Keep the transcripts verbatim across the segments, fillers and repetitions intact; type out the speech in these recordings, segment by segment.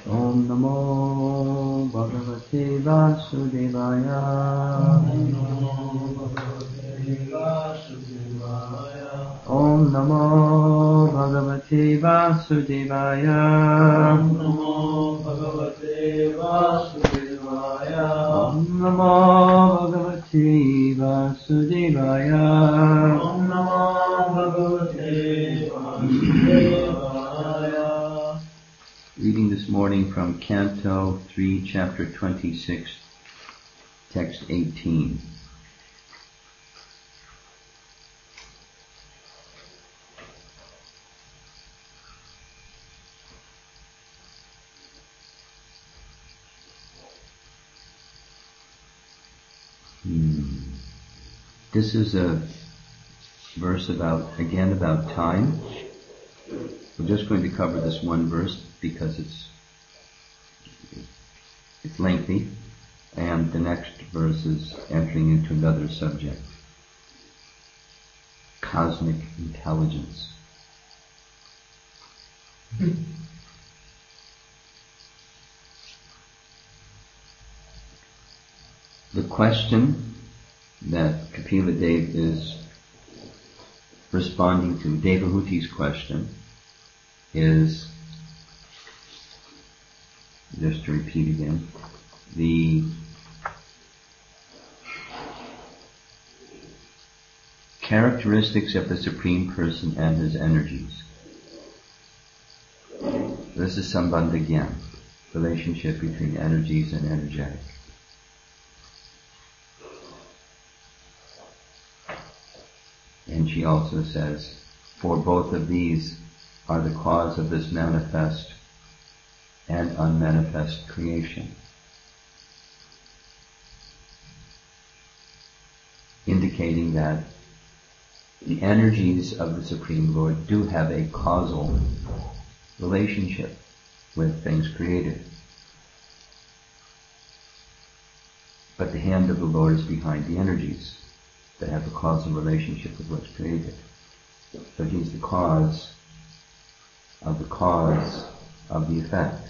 Om Namo Bhagavate Vasudevaya. Om Namo Bhagavate Vasudevaya. Om Namo Bhagavate Vasudevaya. Om Namo Bhagavate Vasudevaya. Om Namo Bhagavate Vasudevaya. Reading this morning from Canto three, Chapter twenty-six, Text eighteen. Hmm. This is a verse about, again, about time. We're just going to cover this one verse because it's it's lengthy, and the next verse is entering into another subject, cosmic intelligence. The question that Kapila Dev is responding to, Devahuti's question, is, just to repeat again, the characteristics of the Supreme Person and His energies. This is Sambandha Gyan, relationship between energies and energetic. And she also says, for both of these are the cause of this manifest and unmanifest creation. Indicating that the energies of the Supreme Lord do have a causal relationship with things created. But the hand of the Lord is behind the energies that have a causal relationship with what's created. So He's the cause of the cause of the effect.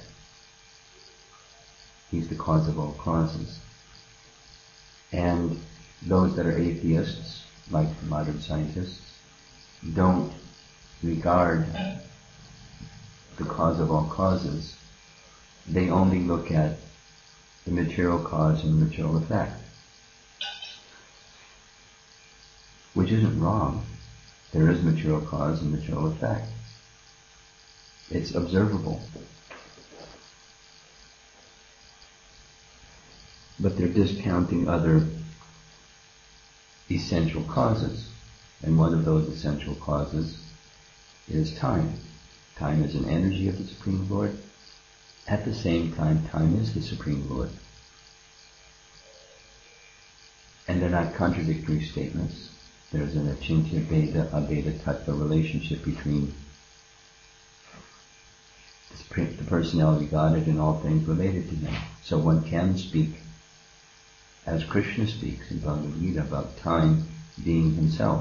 He's the cause of all causes. And those that are atheists, like modern scientists, don't regard the cause of all causes. They only look at the material cause and the material effect. Which isn't wrong. There is material cause and material effect. It's observable. But they're discounting other essential causes. And one of those essential causes is time. Time is an energy of the Supreme Lord. At the same time, time is the Supreme Lord. And they're not contradictory statements. There's an Achintya Bheda, Abheda Tattva relationship between the personality Godhead and all things related to Him. So one can speak, as Krishna speaks in Bhagavad Gita, about time being Himself.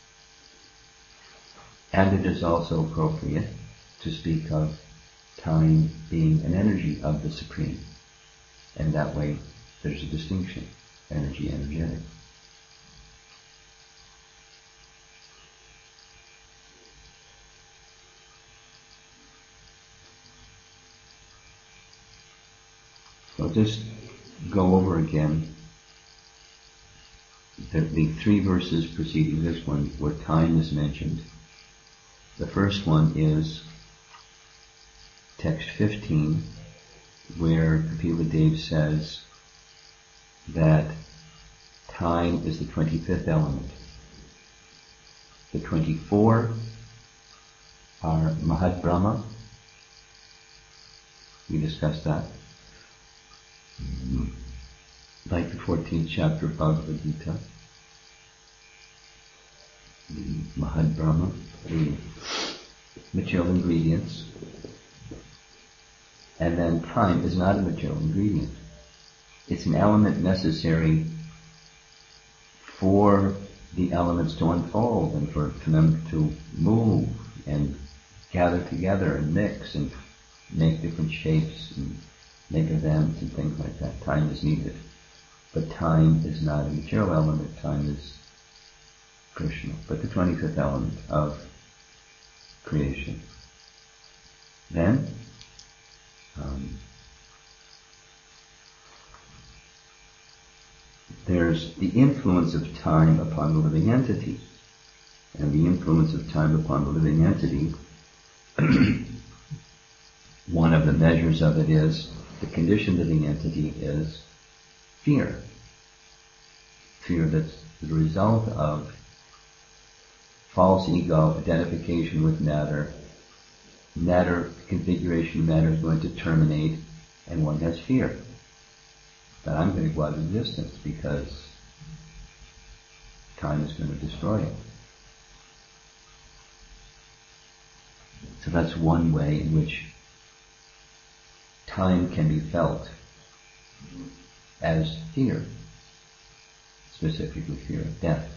And it is also appropriate to speak of time being an energy of the Supreme. And that way there's a distinction, energy, energetic. I'll just go over again the, the three verses preceding this one where time is mentioned. The first one is text fifteen, where Kapila Dev says that time is the twenty-fifth element. The twenty-four are Mahad Brahma. We discussed that. Like the fourteenth chapter of Bhagavad Gita. The Mahad Brahma, the material ingredients. And then time is not a material ingredient. It's an element necessary for the elements to unfold and for, for them to move and gather together and mix and make different shapes and make events and things like that. Time is needed. But time is not a material element, time is Krishna. But the twenty-fifth element of creation. Then, um, there's the influence of time upon the living entity. And the influence of time upon the living entity, one of the measures of it is, the conditioned living entity is fear. Fear that's the result of false ego, identification with matter. Matter, configuration of matter is going to terminate, and one has fear that I'm going to go out of existence because time is going to destroy it. So that's one way in which time can be felt as fear, specifically fear of death.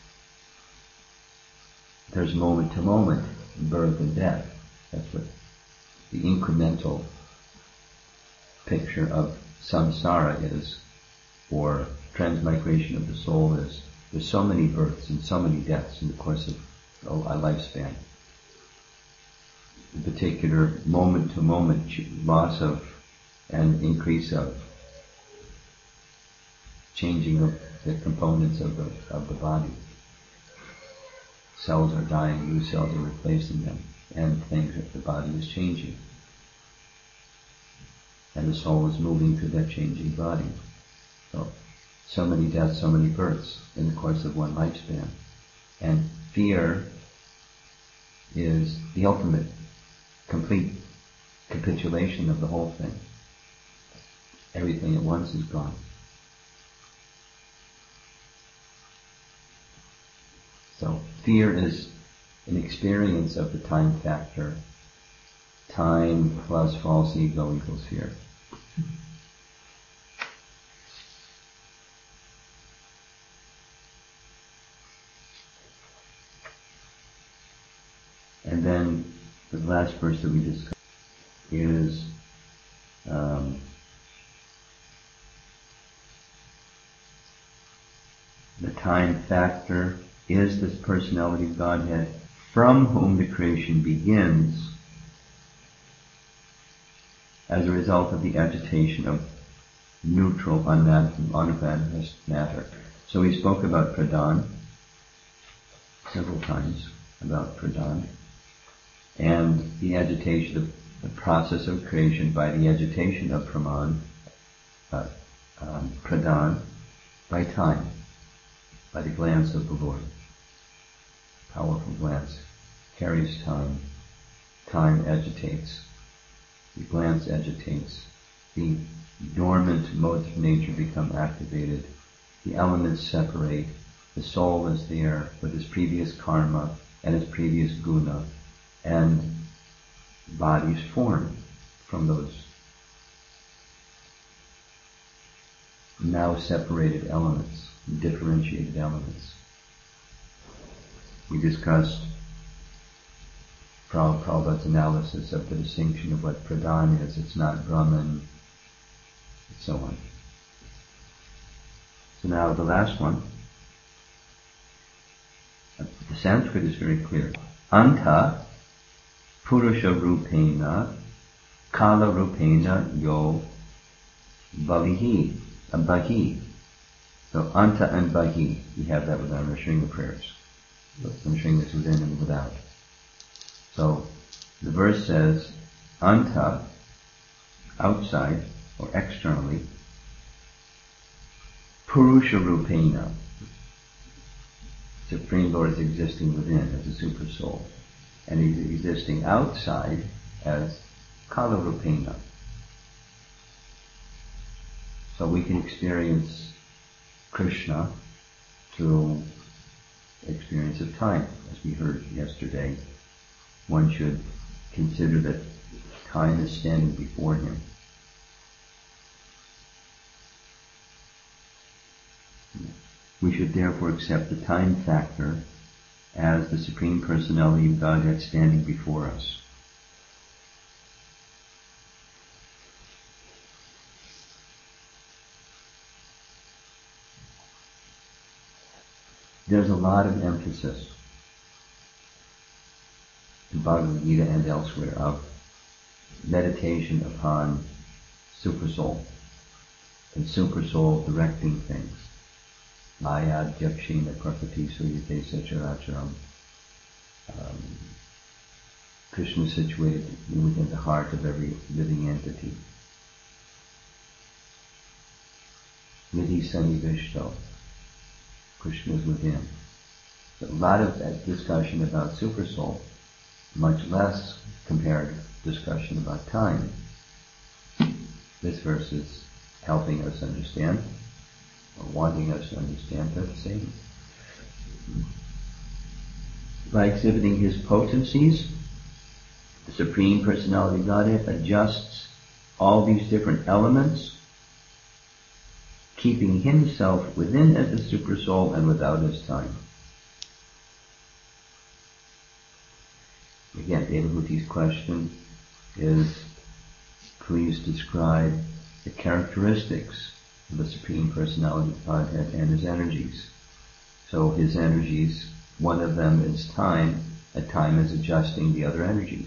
There's moment to moment birth and death. That's what the incremental picture of samsara is, or transmigration of the soul is. There's so many births and so many deaths in the course of a lifespan. The particular moment to moment loss of and increase of, changing of the components of the of the body. Cells are dying, new cells are replacing them, and things that the body is changing. And the soul is moving through that changing body. So, so many deaths, so many births in the course of one lifespan. And fear is the ultimate, complete capitulation of the whole thing. Everything at once is gone. So fear is an experience of the time factor. Time plus false ego equals fear. And then the last verse that we discussed is um, the time factor is this personality of Godhead from whom the creation begins as a result of the agitation of neutral, unmanifest matter. So we spoke about Pradhan several times, about Pradhan, and the agitation of the process of creation by the agitation of Praman, uh, um, Pradhan, by time, by the glance of the Lord. Powerful glance carries time. Time agitates. The glance agitates. The dormant modes of nature become activated. The elements separate. The soul is there with its previous karma and its previous guna, and bodies form from those now separated elements, differentiated elements. We discussed Prabhupada's analysis of the distinction of what Pradhan is. It's not Brahman, and so on. So now the last one. The Sanskrit is very clear. Anta Purusha Rupena Kala Rupena Yo Balihi Bahi. So Anta and Bahi, we have that with our Nrsimha prayers. Nrsimha is within and without. So the verse says Anta, outside or externally, Purusha Rupena, Supreme Lord is existing within as a super soul, and he's existing outside as Kala Rupena. So we can experience Krishna through experience of time. As we heard yesterday, one should consider that time is standing before him. We should therefore accept the time factor as the Supreme Personality of Godhead standing before us. there's a lot of emphasis in Bhagavad Gita and elsewhere of meditation upon Supersoul, and Supersoul directing things. Maya Dhyakshina Prakriti Suyate Sacharacharam. Um, Krishna is situated within the heart of every living entity. Nidhi Sanivishto. Krishna is within. A lot of that discussion about Supersoul, much less comparative discussion about time. This verse is helping us understand, or wanting us to understand, they're the same. By exhibiting his potencies, the Supreme Personality of Godhead adjusts all these different elements, keeping himself within as the Supersoul and without his time. Again, Devahuti's question is, please describe the characteristics of the Supreme Personality of Godhead and his energies. So his energies, one of them is time, and time is adjusting the other energies.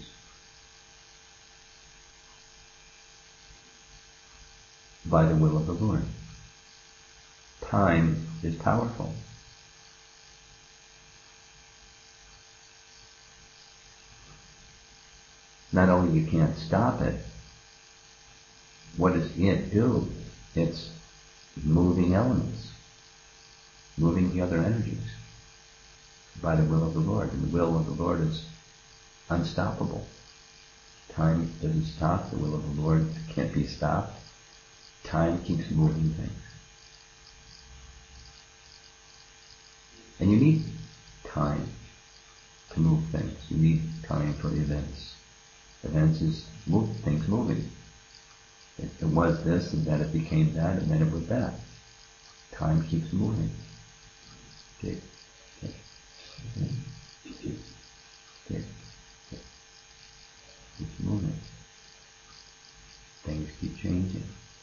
By the will of the Lord. Time is powerful. Not only you can't stop it, what does it do? It's moving elements, moving the other energies by the will of the Lord. And the will of the Lord is unstoppable. Time doesn't stop. The will of the Lord can't be stopped. Time keeps moving things. And you need time to move things. You need time for events. Events is move, things moving. It, it was this, and then it became that, and then it was that. Time keeps moving. Tick, tick, tick, tick, tick, tick. Keeps moving. Things keep changing.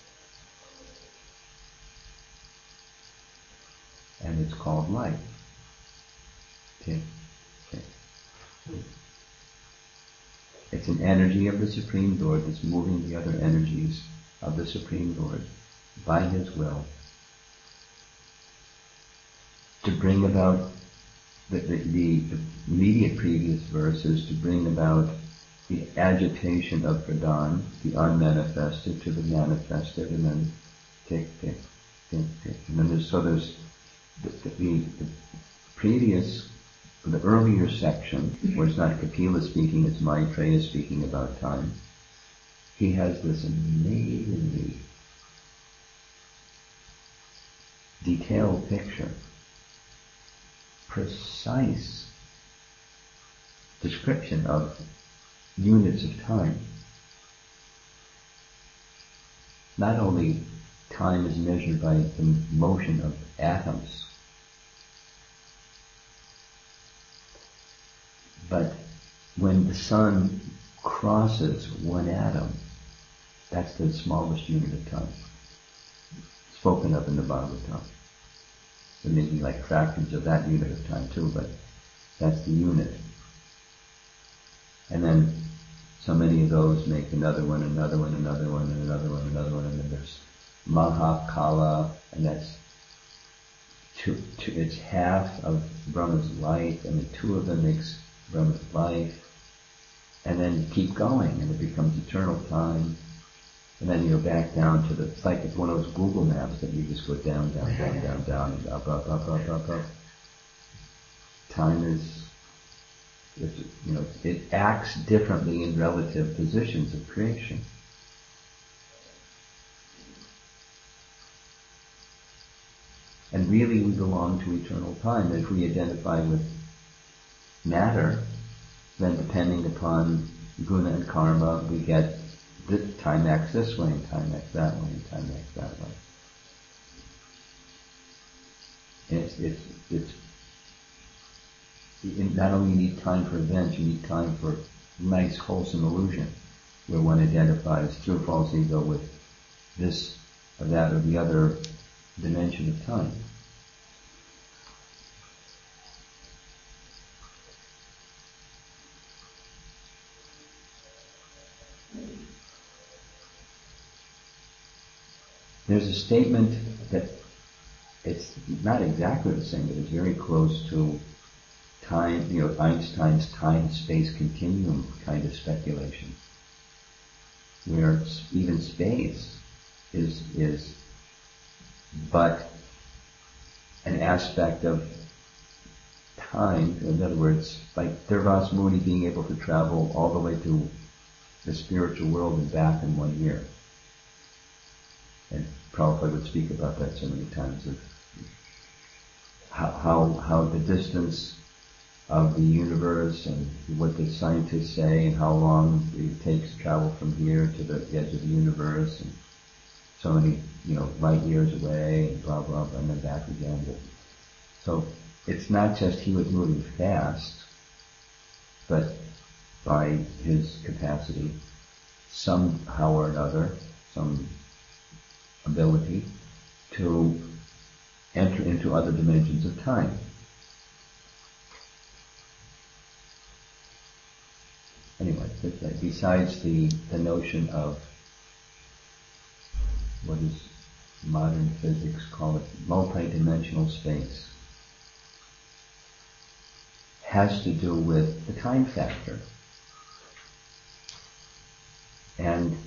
And it's called life. Tick, tick, tick. It's an energy of the Supreme Lord that's moving the other energies of the Supreme Lord by his will to bring about the, the, the, the immediate previous verses, to bring about the agitation of Pradhan, the unmanifested, to the manifested, and then tick, tick, tick, tick. And then there's, so there's the, the, the previous, the earlier section, where it's not Kapila speaking, it's Maitreya speaking about time. He has this amazingly detailed picture, precise description of units of time. Not only time is measured by the motion of atoms, but when the sun crosses one atom, that's the smallest unit of time spoken of in the Bhagavatam. There may be like fractions of that unit of time too, but that's the unit. And then so many of those make another one, another one, another one, and another one, another one, and then there's Mahakala, and that's two, two, it's half of Brahma's life, and the two of them makes Brahma's life, and then you keep going, and it becomes eternal time, and then you go back down to the, it's like it's one of those Google maps that you just go down, down, down, down, down, and up, up, up, up, up, up. Time is, it's, you know, it acts differently in relative positions of creation. And really we belong to eternal time. If we identify with matter, then depending upon guna and karma, we get this time acts this way, and time acts that way, and time acts that way. And it's, it's, it's, you not only need time for events, you need time for nice, wholesome illusion, where one identifies through false ego with this or that or the other dimension of time. there's a statement that it's not exactly the same, but it's very close to time, you know, Einstein's time-space continuum kind of speculation, where even space is is but an aspect of time. In other words, like Durvas Muni being able to travel all the way to the spiritual world and back in one year. And Prabhupada would speak about that so many times, of how, how, how the distance of the universe and what the scientists say and how long it takes to travel from here to the edge of the universe and so many, you know, light years away and blah, blah, blah, and then back again. But, so it's not just he was moving fast, but by his capacity, somehow or another, some ability to enter into other dimensions of time. Anyway, besides the, the notion of what is modern physics call it multi-dimensional space, has to do with the time factor. And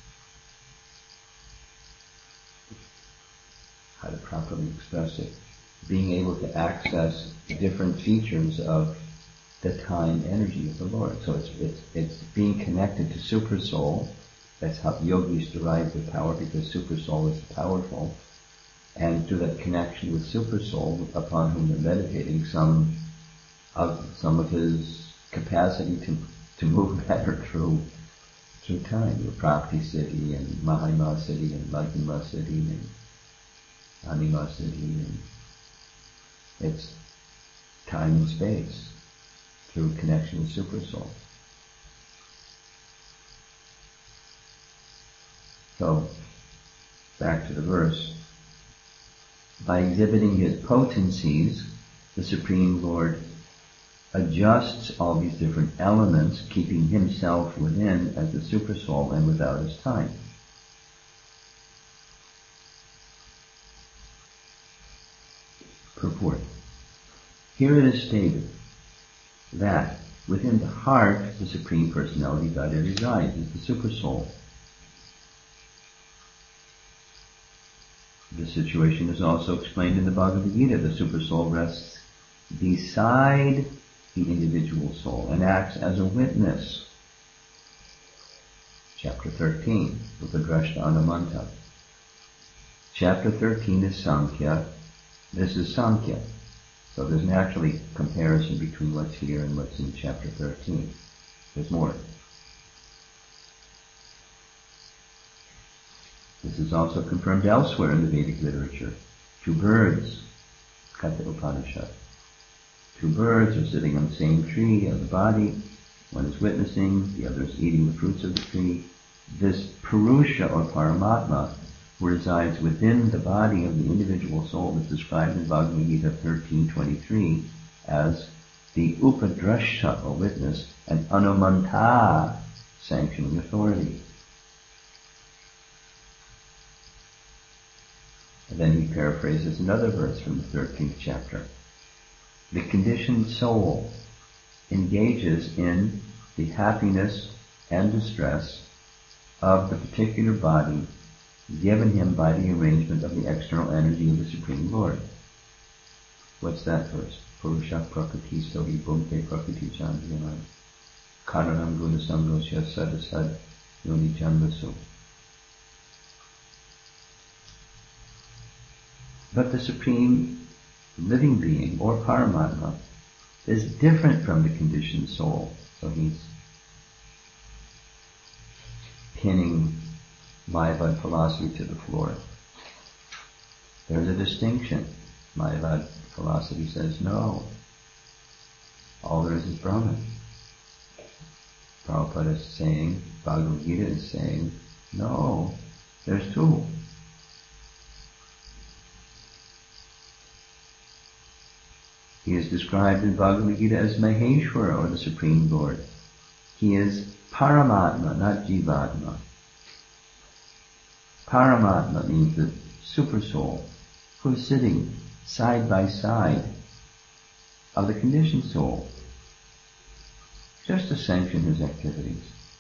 how to properly express it, being able to access different features of the time energy of the Lord. So it's, it's, it's being connected to Super Soul. That's how yogis derive their power, because Super Soul is powerful. And through that connection with Super Soul, upon whom they're meditating, some of some of his capacity to to move better through through time, the Prakti City and Mahima City and Mahima City and Anima City, and it's time and space through connection with Super Soul. So, back to the verse. By exhibiting his potencies, the Supreme Lord adjusts all these different elements, keeping himself within as the Super Soul and without his time. Purport. Here it is stated that within the heart, the Supreme Personality of Godhead resides, is the Super Soul. This situation is also explained in the Bhagavad Gita. The Super Soul rests beside the individual soul and acts as a witness. Chapter thirteen, Upadrashta Anumanta. Chapter thirteen is Sankhya. This is Sankhya. So there's naturally comparison between what's here and what's in chapter thirteen. There's more. This is also confirmed elsewhere in the Vedic literature. Two birds, Katha Upanishad. Two birds are sitting on the same tree of the body. One is witnessing, the other is eating the fruits of the tree. This Purusha or Paramatma resides within the body of the individual soul is described in Bhagavad Gita thirteen twenty-three as the Upadrashta or witness and Anumanta sanctioning authority. And then he paraphrases another verse from the thirteenth chapter. The conditioned soul engages in the happiness and distress of the particular body given him by the arrangement of the external energy of the Supreme Lord. What's that verse? Purusha prakriti sohi bhumte prakriti chandriyanam karanam guna samgosya sadasad yoni janvasu. But the Supreme Living Being, or Paramatma, is different from the conditioned soul. So he's pinning Mayavad philosophy to the floor. There's a distinction. Mayavad philosophy says, no, all there is is Brahman. Prabhupada is saying, Bhagavad Gita is saying, no, there's two. He is described in Bhagavad Gita as Maheshwara, or the Supreme Lord. He is Paramatma, not Jivatma. Paramatma means the super soul who is sitting side by side of the conditioned soul, just to sanction his activities.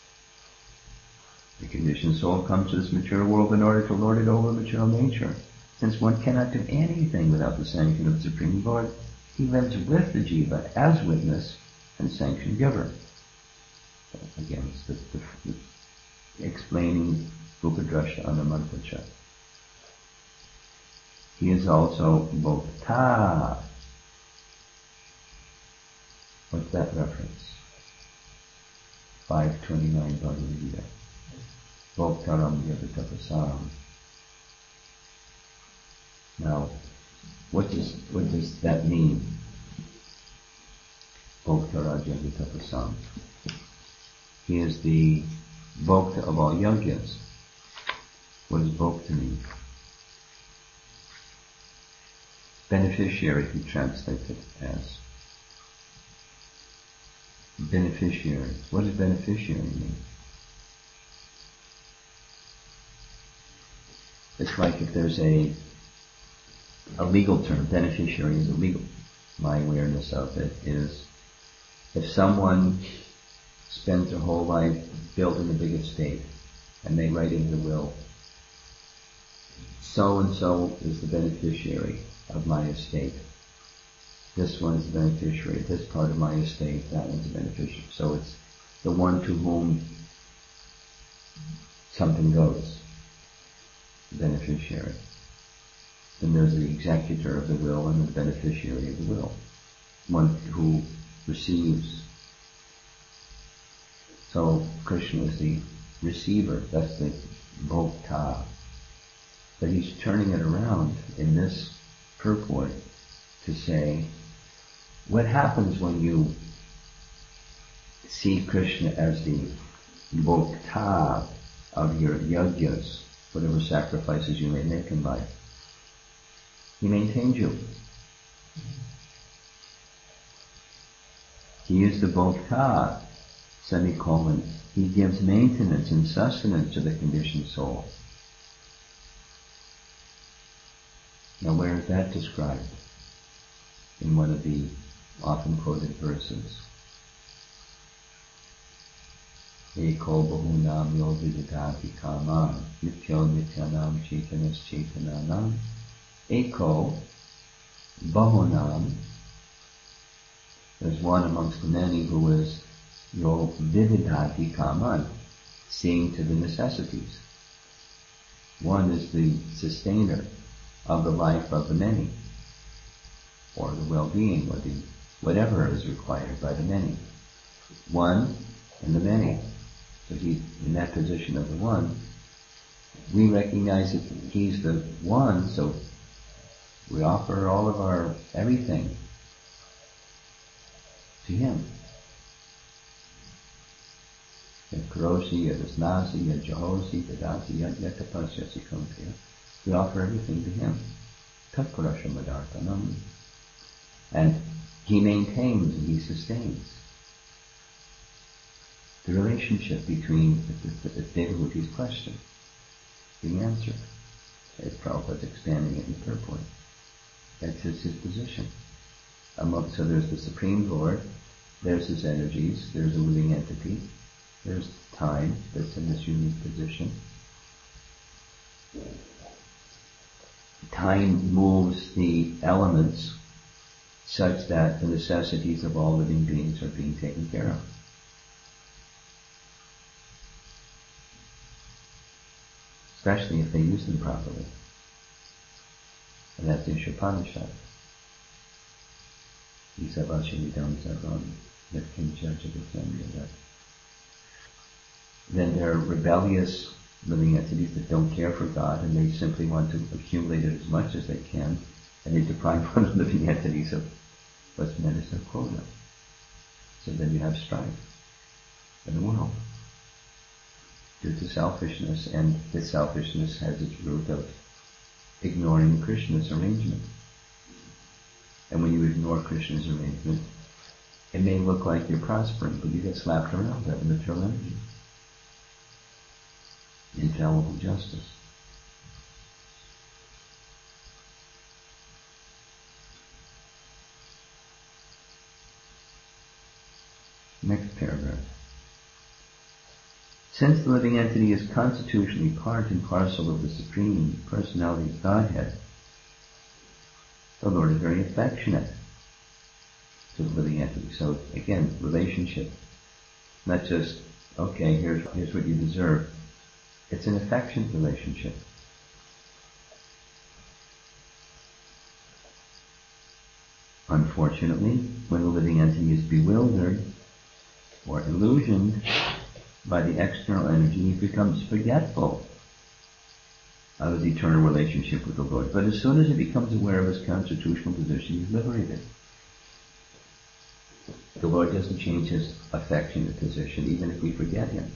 The conditioned soul comes to this material world in order to lord it over material nature. Since one cannot do anything without the sanction of the Supreme Lord, he lives with the jiva as witness and sanction giver. So again, it's the, the, the explaining Upadrashta Anamantacha. He is also Bhokta. What's that reference? five twenty-nine Bhagavad Gita. Bhoktaram Yavitapasam. Now, what does what does that mean? Bhoktara Yavitapasam. He is the Bhokta of all yajnas. What does Bhokta mean? Beneficiary, he translates it as. Beneficiary. What does beneficiary mean? It's like if there's a a legal term, beneficiary is illegal. My awareness of it is if someone spends their whole life building a big estate and they write in the will, so and so is the beneficiary of my estate. This one is the beneficiary of this part of my estate, that one's the beneficiary. So it's the one to whom something goes, the beneficiary. Then there's the executor of the will and the beneficiary of the will. One who receives. So Krishna is the receiver, that's the Bhokta. But he's turning it around in this purport to say, what happens when you see Krishna as the Bhokta of your yajnas, whatever sacrifices you may make in life? He maintains you. He is the Bhokta, semicolon. He gives maintenance and sustenance to the conditioned soul. Now where is that described? In one of the often quoted verses. Eko bahunam yo vididati kaman nityo nityanam chaitanas chaitananam. Eko bahunam. There's one amongst the many who is yo vididati kaman, seeing to the necessities. One is the sustainer of the life of the many, or the well-being, or the whatever is required by the many. One and the many. So he's in that position of the one. We recognize that he's the one, so we offer all of our everything to him. Karoshi, Yadasnasi, Yajahosi, Dadasi, Yatapasya Sikampiya. We offer everything to him. Tatparasha Madartanam. And he maintains and he sustains the relationship between the, the, the Devahuti's question, the answer. As Prabhupada's expanding it in the purport. That's his, his position. Among, so there's the Supreme Lord, there's his energies, there's a living entity, there's time that's in this unique position. Time moves the elements such that the necessities of all living beings are being taken care of. Especially if they use them properly. And that's in Ishopanishad. Isavashinidam sarvam yatkincha jagatam yadat. Then there are rebellious living entities that don't care for God and they simply want to accumulate it as much as they can, and they deprive other living entities of what's meant as their quota. So then you have strife in the world due to selfishness, and this selfishness has its root of ignoring Krishna's arrangement. And when you ignore Krishna's arrangement, it may look like you're prospering, but you get slapped around by the material energy. Infallible justice. Since the living entity is constitutionally part and parcel of the Supreme Personality of Godhead, the Lord is very affectionate to the living entity. So again, relationship. Not just, okay, here's, here's what you deserve. It's an affectionate relationship. Unfortunately, when the living entity is bewildered or illusioned by the external energy, he becomes forgetful of his eternal relationship with the Lord. But as soon as he becomes aware of his constitutional position, he's liberated. The Lord doesn't change his affectionate position, even if we forget him.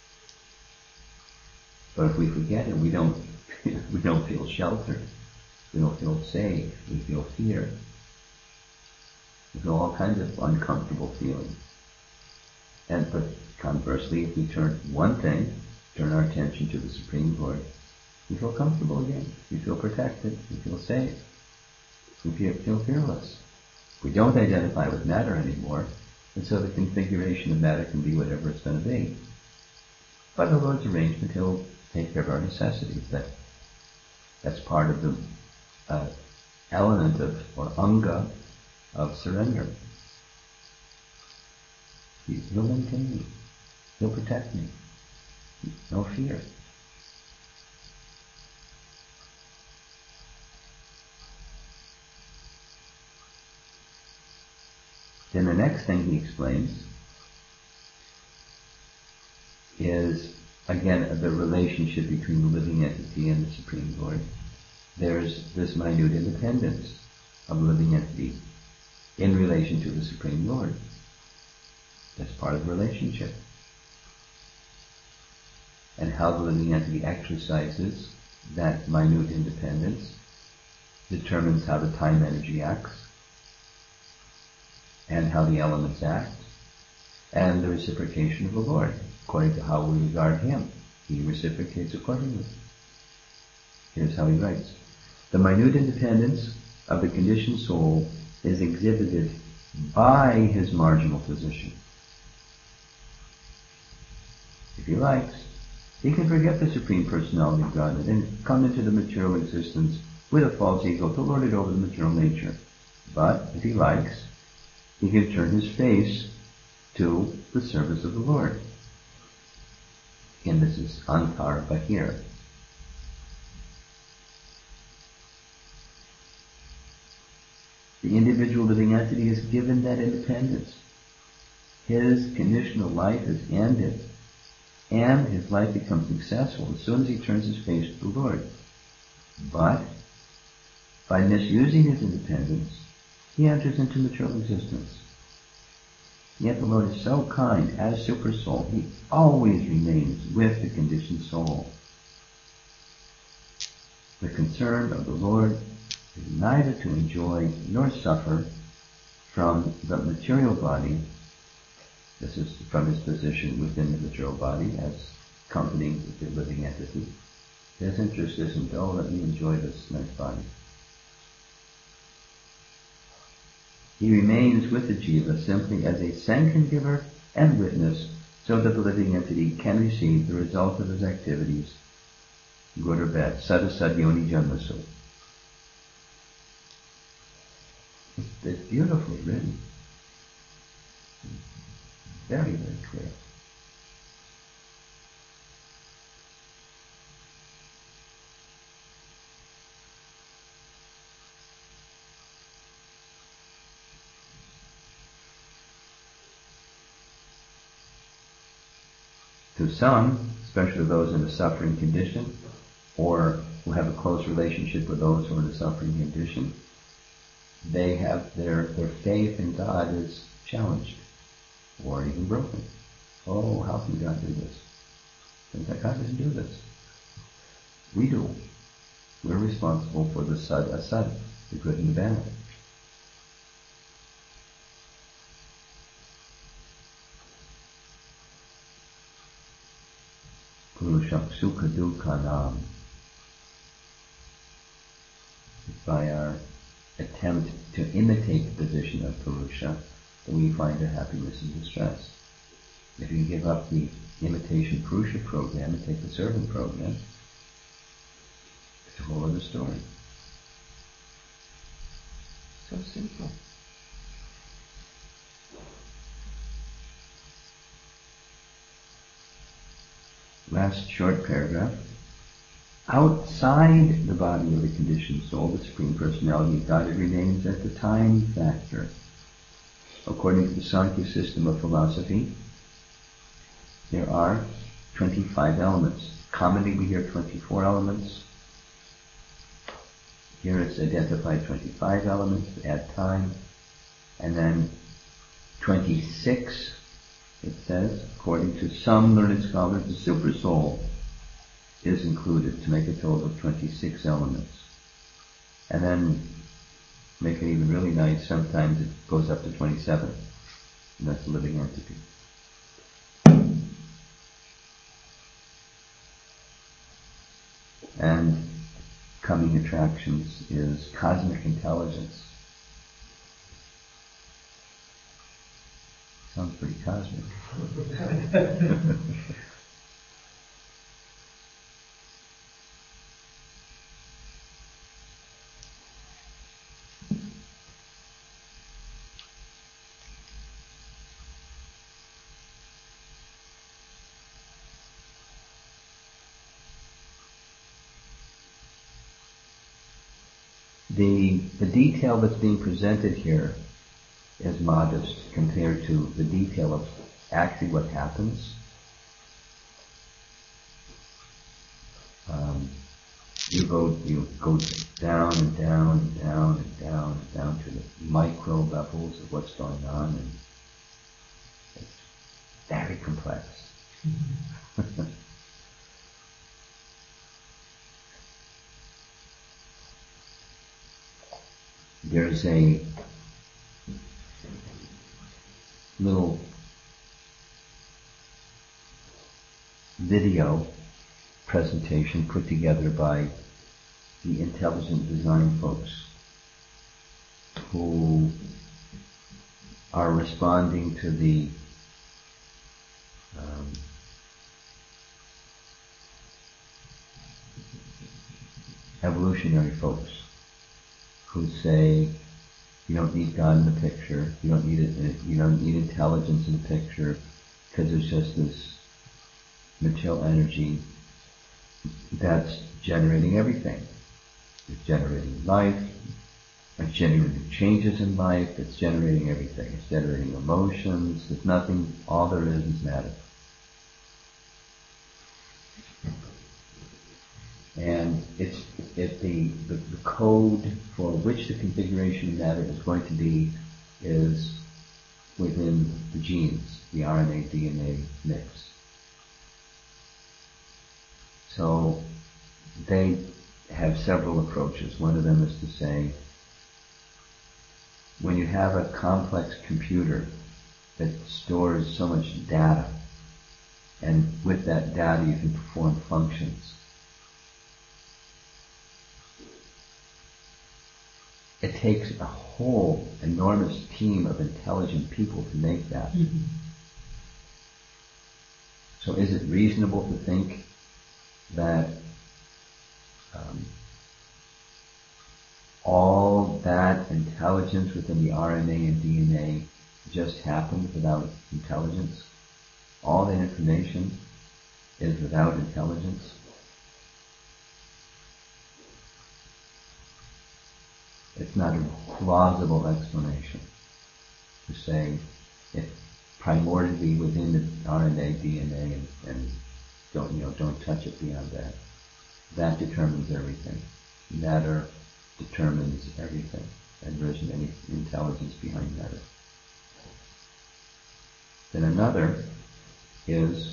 But if we forget him, we don't we don't feel sheltered. We don't feel safe. We feel fear. We feel all kinds of uncomfortable feelings. And but conversely, if we turn one thing, turn our attention to the Supreme Lord, we feel comfortable again. We feel protected. We feel safe. We feel, feel fearless. We don't identify with matter anymore, and so the configuration of matter can be whatever it's going to be. But the Lord's arrangement, he'll take care of our necessities. That that's part of the uh, element of, or anga, of surrender. He, he'll maintain me. He'll protect me. No fear. Then the next thing he explains is, again, the relationship between the living entity and the Supreme Lord. There's this minute independence of the living entity in relation to the Supreme Lord. That's part of the relationship. And how the living entity exercises that minute independence determines how the time energy acts, and how the elements act, and the reciprocation of the Lord, according to how we regard him. He reciprocates accordingly. Here's how he writes. The minute independence of the conditioned soul is exhibited by his marginal position. If he likes, he can forget the Supreme Personality of Godhead and come into the material existence with a false ego to lord it over the material nature. But if he likes, he can turn his face to the service of the Lord. And this is Antar Bahir. The individual living entity is given that independence. His conditional life is ended, and his life becomes successful as soon as he turns his face to the Lord. But by misusing his independence, he enters into material existence. Yet the Lord is so kind, as Super Soul, he always remains with the conditioned soul. The concern of the Lord is neither to enjoy nor suffer from the material body. This is from his position within the material body as accompanying the living entity. His interest isn't, oh, let me enjoy this nice body. He remains with the jiva simply as a sanction giver and witness, so that the living entity can receive the result of his activities, good or bad. Sada sad yoni janmasu. It's beautifully written. Very, very clear. To some, especially those in a suffering condition, or who have a close relationship with those who are in a suffering condition, they have their, their faith in God is challenged, or even broken. Oh, how can God do this? And God doesn't do this. We do. We're responsible for the sad asad, the good and the bad. Purushak Sukha Dukhanam. By our attempt to imitate the position of Purusha, that we find our happiness and distress. If you give up the imitation Purusha program and take the servant program, it's a whole other story. So simple. Last short paragraph. Outside the body of the conditioned soul, the Supreme Personality of God remains at the time factor. According to the Sankhya system of philosophy, there are twenty-five elements. Commonly we hear twenty-four elements. Here it's identified twenty-five elements, add time, and then twenty-six, it says, according to some learned scholars, the super soul is included to make a total of twenty-six elements. And then, make it even really nice, sometimes it goes up to twenty-seven, and that's a living entity. And coming attractions is cosmic intelligence. Sounds pretty cosmic. The, the detail that's being presented here is modest compared to the detail of actually what happens. Um, you go you go down and down and down and down and down to the micro levels of what's going on, and it's very complex. Mm-hmm. There's a little video presentation put together by the intelligent design folks who are responding to the um, evolutionary folks who say you don't need God in the picture, you don't need it, you don't need intelligence in the picture, because it's just this material energy that's generating everything. It's generating life, it's generating changes in life, it's generating everything. It's generating emotions, there's nothing, all there is is matter. And it's if the, the, the code for which the configuration of matter is going to be is within the genes, the R N A D N A mix. So they have several approaches. One of them is to say, when you have a complex computer that stores so much data, and with that data you can perform functions, it takes a whole enormous team of intelligent people to make that. Mm-hmm. So is it reasonable to think that um, all that intelligence within the R N A and D N A just happened without intelligence? All that information is without intelligence? It's not a plausible explanation to say it primordially within the R N A, D N A, and, and don't you know don't touch it beyond that. That determines everything. Matter determines everything, and there isn't any intelligence behind matter. Then another is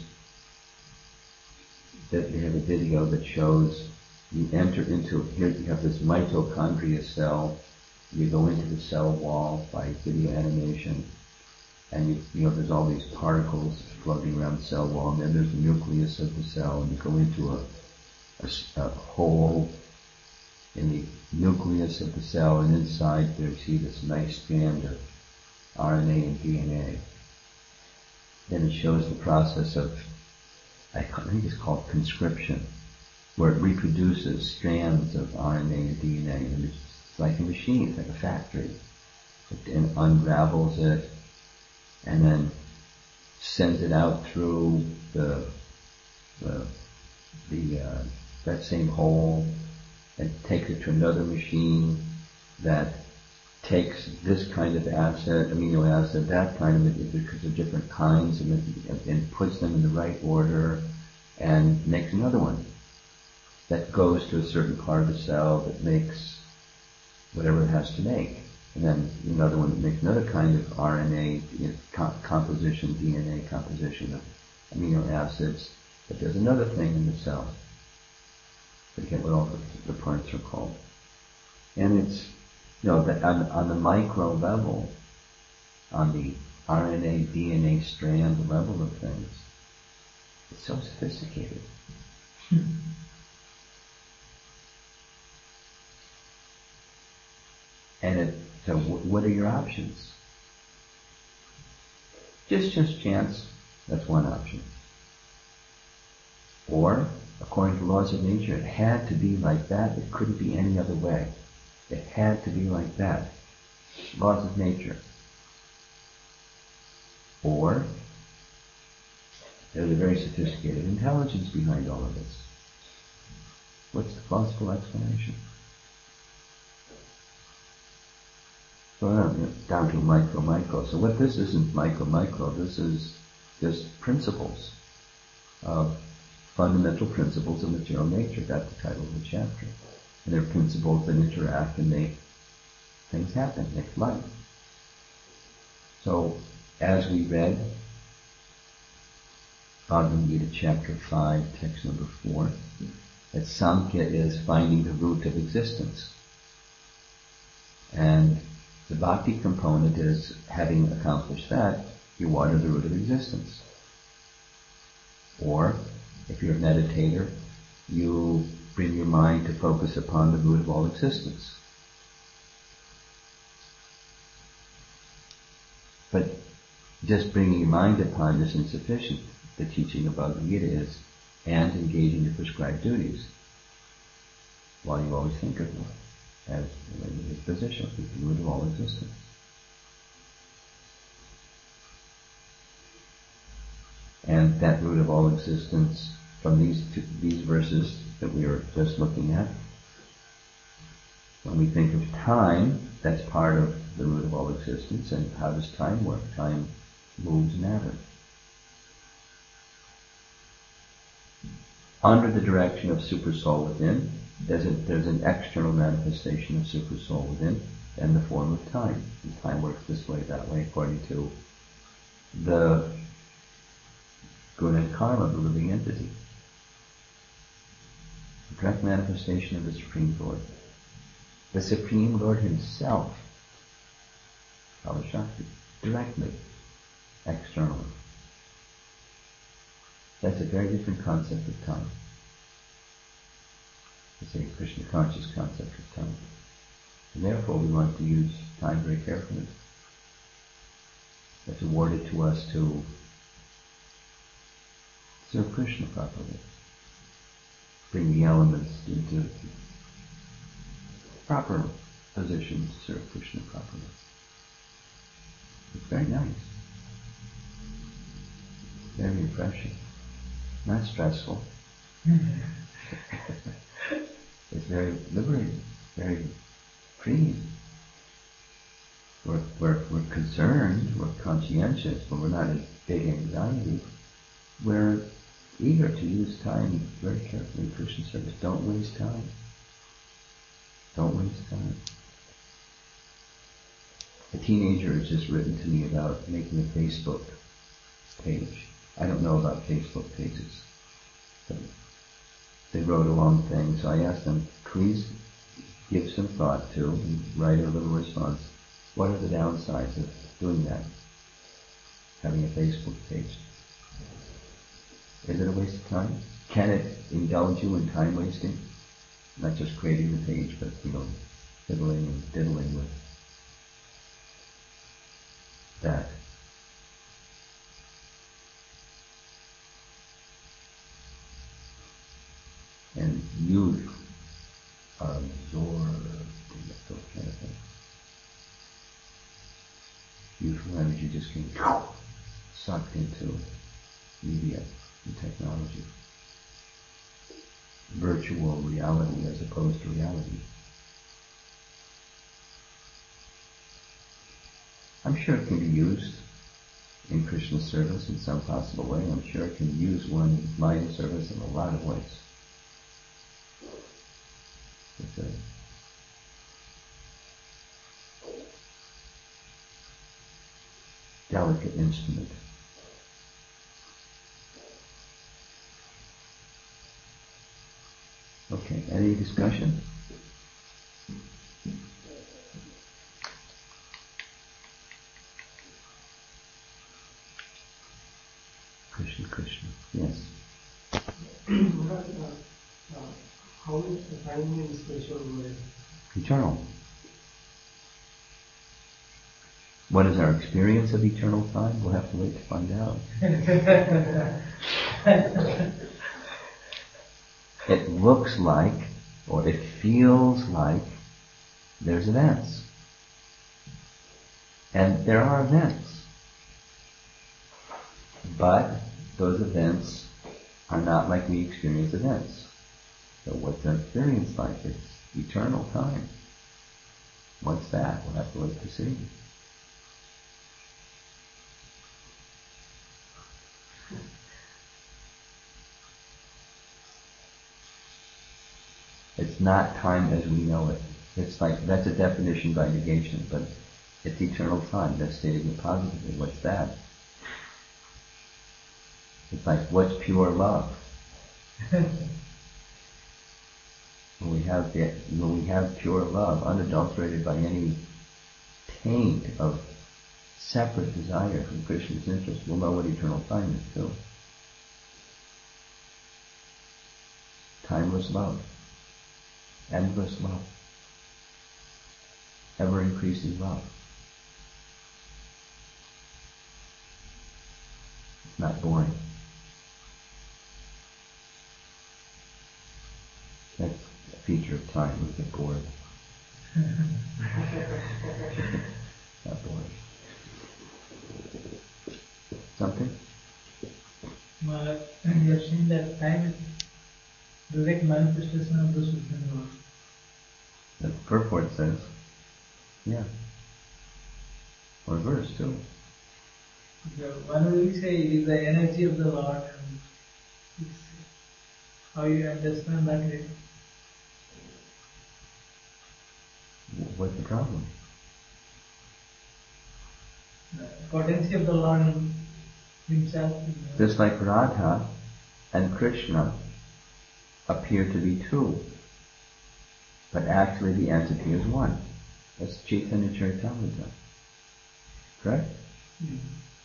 that we have a video that shows you enter into, here you have this mitochondria cell, you go into the cell wall by video animation, and you, you know there's all these particles floating around the cell wall, and then there's the nucleus of the cell, and you go into a, a, a hole in the nucleus of the cell, and inside there you see this nice strand of R N A and D N A. then it shows the process of, I think it's called conscription, where it reproduces strands of R N A and D N A, and it's like a machine, it's like a factory. It unravels it, and then sends it out through the the, the uh, that same hole, and takes it to another machine that takes this kind of acid, amino acid, that kind of it, because of different kinds, and, it, and puts them in the right order, and makes another one that goes to a certain part of the cell that makes whatever it has to make. And then another one that makes another kind of R N A, you know, co- composition, D N A composition of amino acids that does another thing in the cell. I forget what all the, the parts are called. And it's, you know, that on, on the micro level, on the R N A, D N A strand level of things, it's so sophisticated. And it, so w- what are your options? Just, just chance, that's one option. Or, according to laws of nature, it had to be like that, it couldn't be any other way. It had to be like that. Laws of nature. Or, there's a very sophisticated intelligence behind all of this. What's the plausible explanation? So uh, down to micro, micro. So what this isn't micro, micro, this is just principles of fundamental principles of material nature. That's the title of the chapter. And they're principles that interact and make things happen, make life. So as we read Bhagavad Gita chapter five, text number four, that Samkhya is finding the root of existence. And the bhakti component is, having accomplished that, you water the root of existence. Or, if you're a meditator, you bring your mind to focus upon the root of all existence. But just bringing your mind upon is insufficient. The teaching of Bhagavad Gita is, and engaging your prescribed duties, while you always think of them as his position, the root of all existence. And that root of all existence, from these two, these verses that we are just looking at, when we think of time, that's part of the root of all existence. And how does time work? Time moves matter. Under the direction of Super Soul within, there's, a, there's an external manifestation of Super Soul within in the form of time. And time works this way, that way, according to the guna and karma, the living entity. The direct manifestation of the Supreme Lord. The Supreme Lord Himself, Kala Shakti, directly, externally. That's a very different concept of time. It's a Krishna conscious concept of time. And therefore we want to use time very carefully. It's awarded to us to serve Krishna properly. Bring the elements into proper position to serve Krishna properly. It's very nice. Very refreshing. Not stressful. It's very liberating, very freeing. We're, we're, we're concerned, we're conscientious, but we're not in big anxiety. We're eager to use time very carefully in Krishna service. Don't waste time. Don't waste time. A teenager has just written to me about making a Facebook page. I don't know about Facebook pages. But they wrote a long thing, so I asked them, please give some thought to and write a little response. What are the downsides of doing that? Having a Facebook page. Is it a waste of time? Can it indulge you in time wasting? Not just creating the page, but, you know, fiddling and diddling with that. youth are absorbed in those kind of things. Youthful energy just getting sucked into media and technology. Virtual reality as opposed to reality. I'm sure it can be used in Krishna service in some possible way. I'm sure it can use one Maya service in a lot of ways. It's a delicate instrument. Okay, any discussion? Krishna, Krishna, yes. uh, how is the time in spiritual world? Eternal. What is our experience of eternal time? We'll have to wait to find out. It looks like, or it feels like, there's events. And there are events. But those events are not like we experience events. So what's our experience like? It's eternal time. What's that? We'll have to wait to see. It's not time as we know it. It's like, that's a definition by negation, but it's eternal time. That's stating it positively. What's that? It's like, what's pure love? When we have the, when we have pure love, unadulterated by any taint of separate desire from Krishna's interest, we'll know what eternal time is too. Timeless love. Endless love. Ever increasing love. It's not boring. That's a feature of time. We get bored. Not boring. Something? Uh, you have seen that time is direct manifestation of the Supreme Lord. The purport says, yeah. Or verse too. The one will say it is the energy of the Lord, and it's how you understand that way. What's the problem? The potency of the Lord in himself. Just like Radha and Krishna appear to be two, but actually the entity is one. That's Chaitanya Charitamrita. Correct? Mm.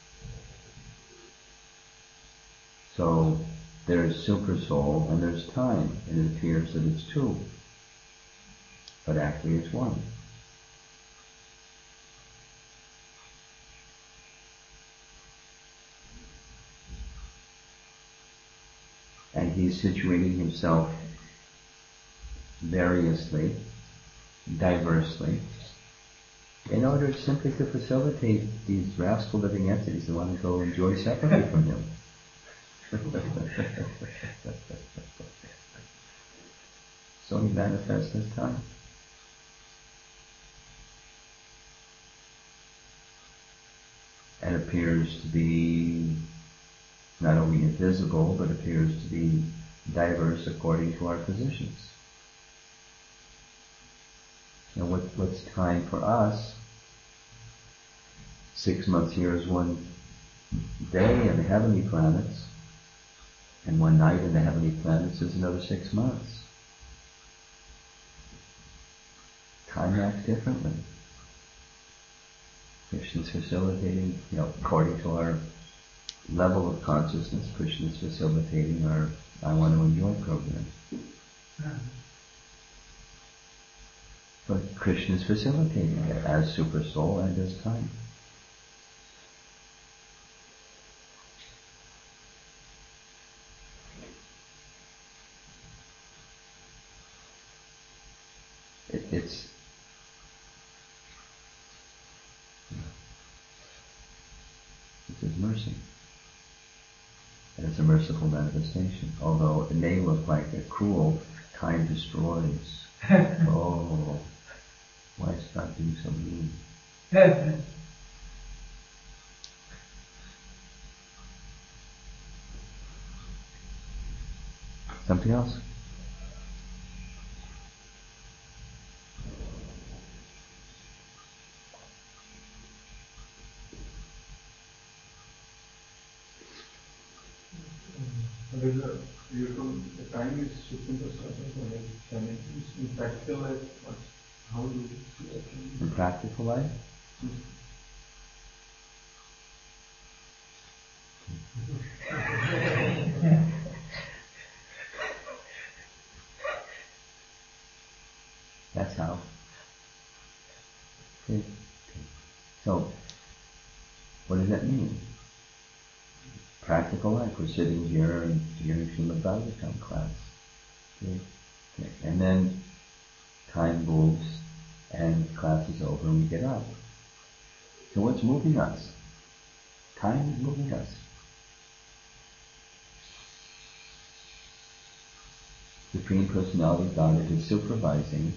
So there's super soul and there's time, and it appears that it's two, but actually it's one. And he's situating himself variously, diversely, in order simply to facilitate these rascal living entities who want to go enjoy separately from him. So he manifests this time. And appears to be not only invisible, but appears to be diverse according to our positions. Now what, what's time for us? Six months here is one day in the heavenly planets, and one night in the heavenly planets is another six months. Time acts differently. Krishna's facilitating, you know, according to our level of consciousness, Krishna's facilitating our I want to enjoy program. But Krishna's facilitating it as super soul and as time. It, it's it's His mercy. And it's a merciful manifestation. Although it may look like a cruel, time destroys. Oh, why is God being so mean? Something else? There is a, you told the time is shifting to certain like time is in practical life, what, how do you see that? In practical life? That's how. Okay. So, what does that mean? Practical life. We're sitting here and hearing Srimad Bhagavatam class. Okay. Okay. And then time moves and class is over and we get up. So what's moving us? Time is moving us. Supreme Personality of Godhead is supervising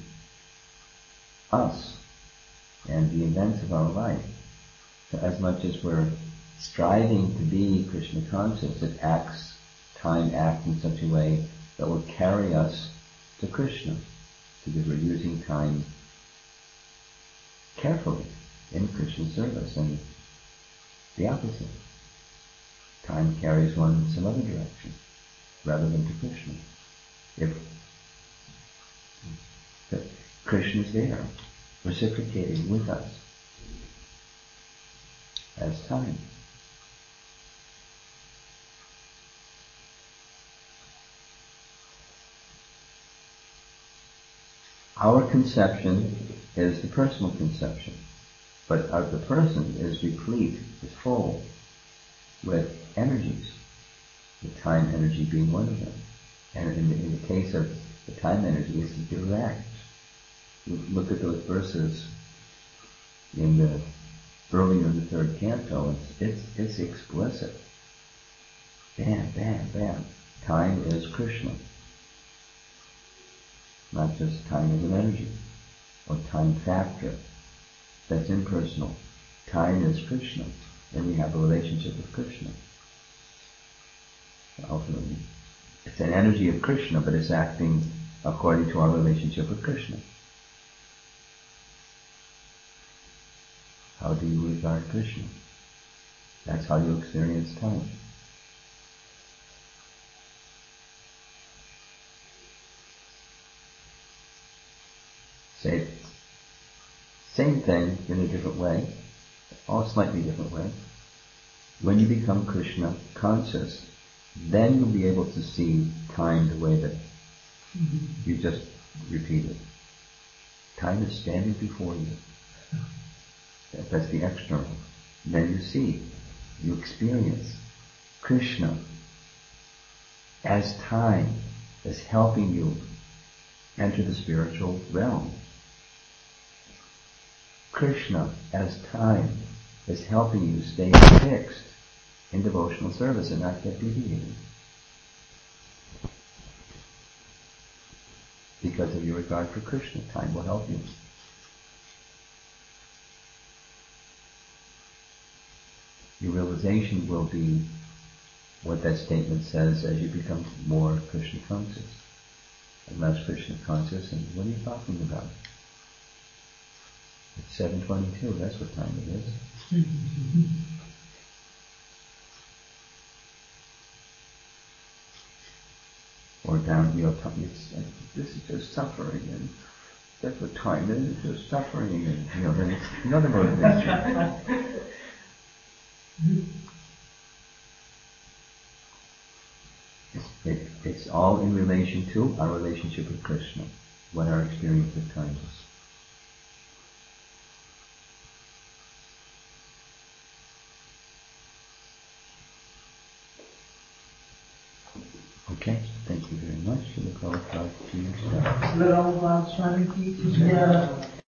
us and the events of our life. So as much as we're striving to be Krishna conscious, it acts, time acts in such a way that will carry us to Krishna, because we're using time carefully in Krishna service, and the opposite. Time carries one in some other direction, rather than to Krishna. If Krishna is there, reciprocating with us as time. Our conception is the personal conception, but our, the person is replete, is full with energies, the time energy being one of them. And in the, in the case of the time energy, it's direct. You look at those verses in the earlier in the third canto, it's, it's, it's explicit. Bam, bam, bam. Time is Krishna. Not just time as an energy, or time factor. That's impersonal. Time is Krishna, and we have a relationship with Krishna. Ultimately, it's an energy of Krishna, but it's acting according to our relationship with Krishna. How do you regard Krishna? That's how you experience time. Say, same thing in a different way, or a slightly different way. When you become Krishna conscious, then you'll be able to see time the way that you just repeated. Time is standing before you. That's the external. Then you see, you experience Krishna as time is helping you enter the spiritual realm. Krishna as time is helping you stay fixed in devotional service and not get deviated. Because of your regard for Krishna, time will help you. Your realization will be what that statement says as you become more Krishna conscious. And less Krishna conscious, and what are you talking about? It's seven twenty-two, that's what time it is. Or down, you know, it's, this is just suffering, and that's what time is, it's just suffering, and, you know, then it's another motivation. It's, it, it's all in relation to our relationship with Krishna, what our experience with time is. Okay, thank you very much. Srila Prabhupada to you, sir. Srila Prabhupada Swami ki jai.